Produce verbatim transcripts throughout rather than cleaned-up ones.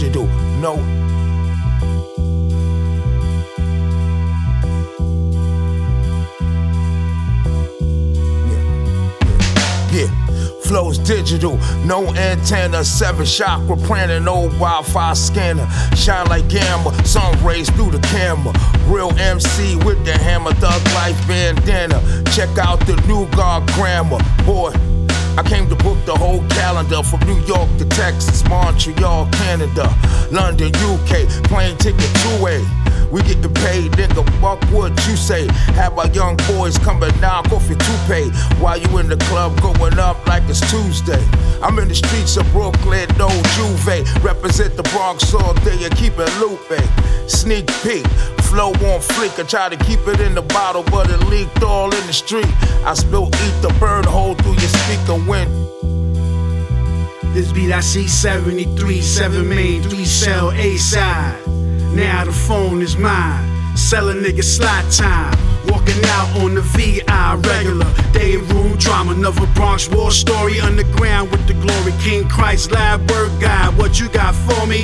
digital, no. Yeah, flow's digital, no antenna, seven chakra planning, old Wi-Fi scanner. Shine like gamma, sun rays through the camera. Real M C with the hammer, thug life bandana. Check out the new God grammar, boy. I came to book the whole calendar from New York to Texas, Montreal, Canada, London, U K, plane ticket two-way. We getting paid, nigga, fuck what you say. Have our young boys come and knock off your toupee while you in the club going up like it's Tuesday. I'm in the streets of Brooklyn, no Juve. Represent the Bronx all day and keep it looping. Sneak peek, flow on fleek. I try to keep it in the bottle, but it leaked all in the street. I spill ether, burn hole through your speaker wind. This beat I see seventy-three, seven main, three cell, A side. Now the phone is mine. Sell a nigga slot time. Walking out on the V I regular. Day room drama, another Bronx war story. Underground with the glory. King Christ, lab work guy. What you got for me?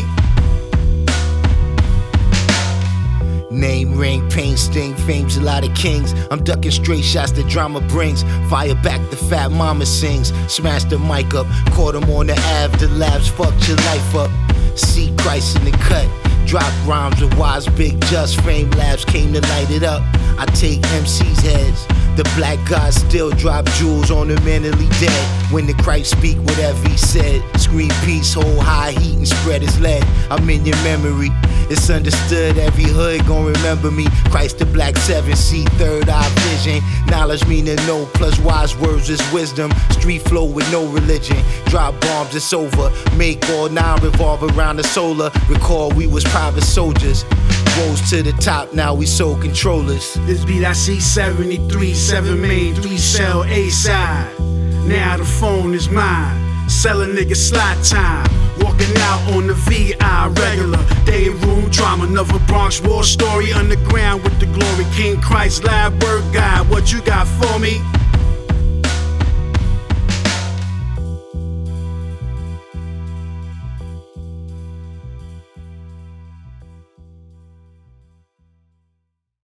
Name, ring, pain, sting, fame's a lot of kings. I'm ducking straight shots that drama brings. Fire back the fat mama sings. Smash the mic up, caught him on the Ave. The labs fucked your life up. See Christ in the cut. Drop rhymes with wise big just Fame Labs came to light it up. I take M C's heads. The black god still drop jewels on the mentally dead. When the Christ speak whatever he said. Scream peace, hold high heat and spread his lead. I'm in your memory. It's understood every hood gon' remember me. Christ the black seven, see third eye vision. Knowledge meaning no plus wise words is wisdom. Street flow with no religion. Drop bombs, it's over. Make all nine revolve around the solar. Recall we was private soldiers. Rose to the top, now we soul controllers. This beat I see seventy-three, seven main, three cell, A side. Now the phone is mine. Sell a nigga slot time. Walking out on the V I regular. Day room drama, another Bronx war story. Underground with the glory. King Christ, lab work guy. What you got for me?